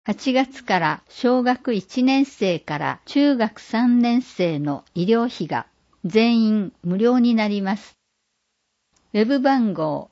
8月から小学1年生から中学3年生の医療費が全員無料になります。ウェブ番号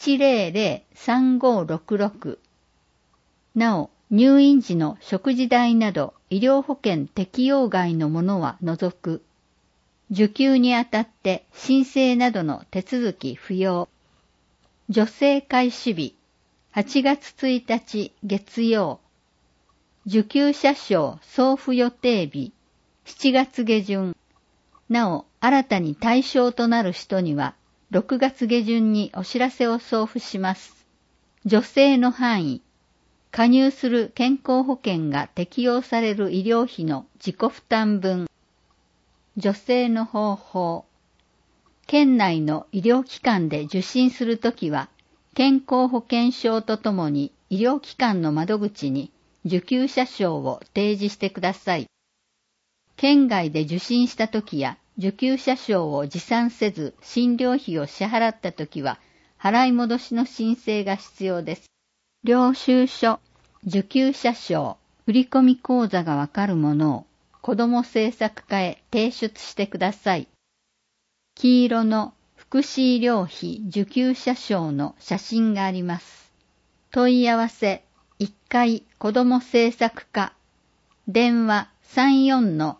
100-3566。なお、入院時の食事代など医療保険適用外のものは除く。受給にあたって申請などの手続き不要。助成開始日8月1日月曜。受給者証送付予定日7月下旬。なお、新たに対象となる人には6月下旬にお知らせを送付します。助成の範囲。加入する健康保険が適用される医療費の自己負担分。助成の方法。県内の医療機関で受診するときは、健康保険証とともに医療機関の窓口に受給者証を提示してください。県外で受診したときや受給者証を持参せず診療費を支払ったときは、払い戻しの申請が必要です。領収書、受給者証、振込口座がわかるものを子ども政策課へ提出してください。黄色の福祉医療費受給者証の写真があります。問い合わせ1階子ども政策課、電話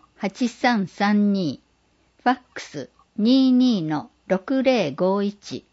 34-8332、ファックス 22-6051